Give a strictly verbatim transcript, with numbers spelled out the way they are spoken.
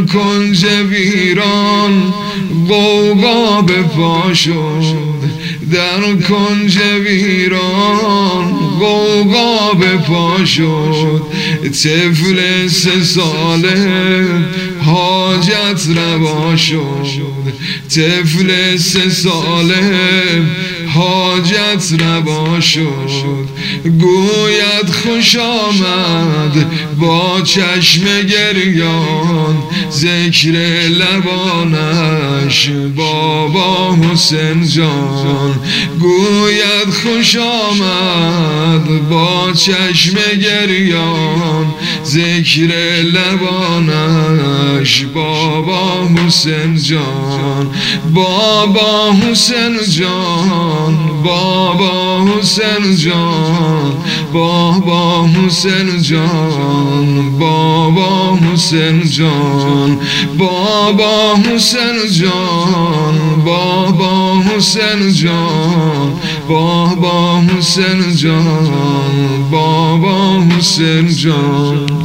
کنج ویران غوغا به پا شد، در کنج ویران غوغا به پا شد. طفل سه ساله حاجت روا شد، طفل سه ساله حاجت روا شد. گوید خوش آمد با چشم گریان، ذکر لبانش بابا حسین جان. گوید خوش آمد با چشم گریان، ذکر لبانش بابا حسین جان. بابا حسین جان، بابا حسین جان، بابا حسین جان، بابا حسین جان، بابا حسین جان، بابا حسین جان، بابا حسین جان، بابا حسین جان.